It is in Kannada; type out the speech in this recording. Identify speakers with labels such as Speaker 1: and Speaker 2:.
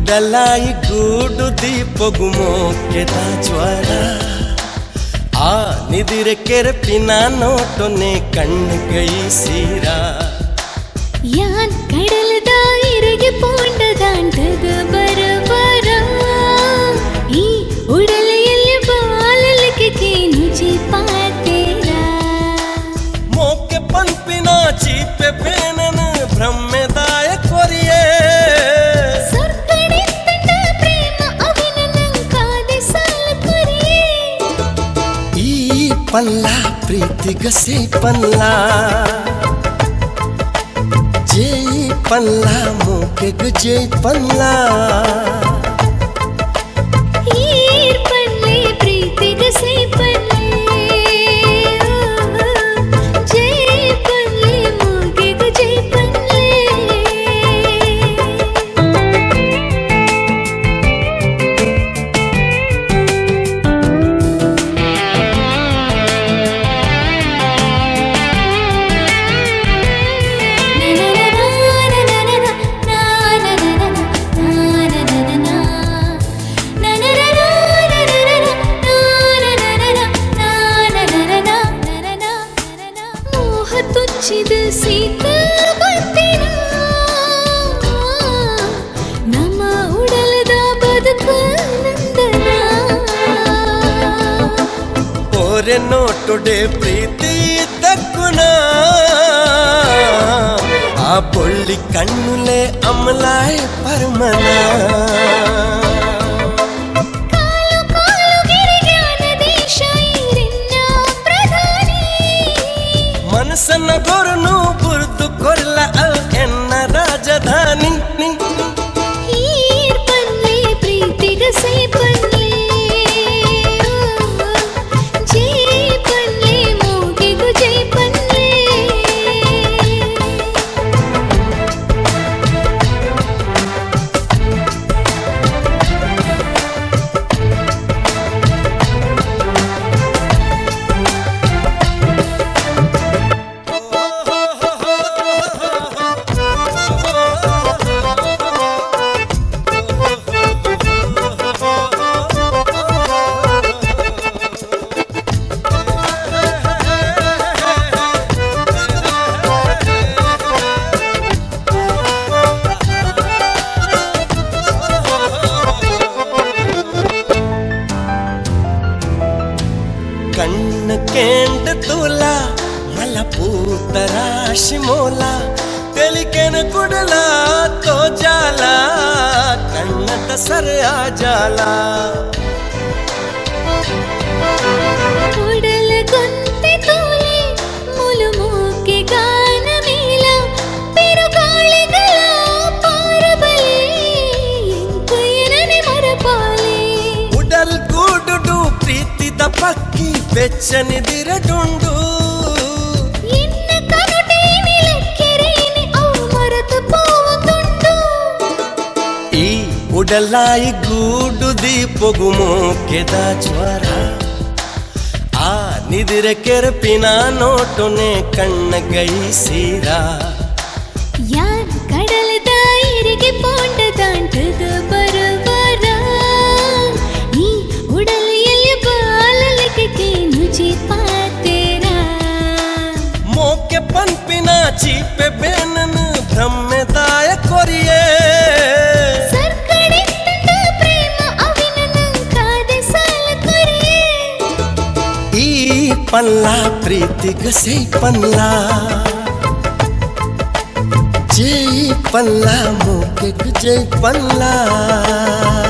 Speaker 1: ಉಡಲಾಯಿ ಗೂಡುದಿ ಪೊಗುಮೋಕ್ಕೆದ ಜ್ವರ ಆ ನಿದಿರೆ ಕೆರಪಿನ ನೋಟೊನೆ ಕಣ್ಣುಗೈಸೀರ
Speaker 2: ಯಾನ್ ಕಡಲದ ಇರೆಗೆ ಪೋಂಡದಾಂಟದ ಬರಬರ ಈ ಉಡಲೆಯಲ್ಲಿ ಬಾಲಲಿಕೆ ನುಜಿ ಪಾತೇರ
Speaker 1: ಮೋಕೆ ಪಂಪಿನ ಚೀಪೆ ಬೇನನ ಬ್ರಹ್ಮೆದಾಯ ಕೊರಿಯೇ पल्ला प्रीति गसे पल्ला जय पल्ला मोके गजे पल्ला
Speaker 2: हीर पल्ले प्रीति गसे पल्ले जय पल्ले मोके गजे पल्ले ತುಚ್ಚಿದ ಸೀತಲ ಬತ್ತಿನ ನಮ್ಮ ಉಡಲದ ಬದುಕು ನಂದನ
Speaker 1: ಓರೆ ನೋಟೊಡೆ ಪ್ರೀತಿ ದಕ್ಕುನ ಆ ಬೊಳ್ಳಿ ಕಣ್ಣುಲೆ ಅಮಲಾಯ ಪರಮನ ಮನಸ್ಸನ್ನ ಗೊರನು ಬುರ್ದು ಕೊಲ್ಲ ಎನ್ನ ರಾಜಧಾನಿ
Speaker 2: ಹೀರ್ ಪಲ್ಲೆ ಪ್ರೀತಿಗಸೆ ಪಲ್ಲೆ ಜೈ ಪಲ್ಲೆ ಮೋಗೆಗು ಜೈ ಪಲ್ಲೆ
Speaker 1: ಕಣ್ಣ ಕೆಂಡ ತೂಲ ಮಲ ಪೂತರಾಶಿ ಮೋಲ ತೆಲಿಕೆನ ಕುಡಲ ತೋ ಜಾಲ ಕಣ್ಣದ ಸರ ಜಾಲ
Speaker 2: ಉಡಲ ಗೊಂತೆ ತೋಲೆ ಮುಲು ಮೂಕೆ ಗಾನ ಮೇಲ ಬಿರುಗಾಳಿಗಳ ಪಾರಬಲೆ ಎಂಕುಯನನೆ ಮರಪಾಲೆ
Speaker 1: ಉಡಲ್ ಗೂಡುಡು ಪ್ರೀತಿದ ಪಕ್ಕಿ ಬೆಚ್ಚನಿದಿರಡುಂಡು
Speaker 2: ಎನ್ನ ಕನುಟೇನಿ ಲೆಕ್ಕೆರೇನಿ ಅವು ಮರೆತು ಪೋವುದುಂಡು
Speaker 1: ಈ ಉಡಲಾಯಿ ಗೂಡುದಿ ಪೊಗುಮೋಕ್ಕೆದ ಜ್ವರ ಆ ನಿದಿರೆ ಕೆರಪಿನ ನೋಟೊನೆ ಕಣ್ಣಗೈಸೀರ
Speaker 2: ಯಾನ್ ಕಡಲದ ಇರೆಗೆ ಪೋಂಡದಾಂಟದ ಬರಬರ ಈ ಉಡಲೆಯಲ್ಲಿ ಬಾಲಲಿಕೆ ನುಜಿ ಪಾತೇರ
Speaker 1: ಮೋಕೆ ಪಂಪಿನ ಚೀಪೆ ಬೇನನ ಬ್ರಹ್ಮೆದಾಯ ಕೊರಿಯೇ
Speaker 2: ಸರ್ಕಡೆತ್ತದ ಪ್ರೇಮ ಅವಿನ ನಂಕಾದೆ ಸಾಲ ಕೊರಿಯೇ
Speaker 1: ಈ ಪಲ್ಲಾ ಪ್ರೀತಿ ಗಸೆ ಪಲ್ಲಾ ಜೈ ಪಲ್ಲಾ ಮೋಕೆ ಗಜೈ ಪಲ್ಲಾ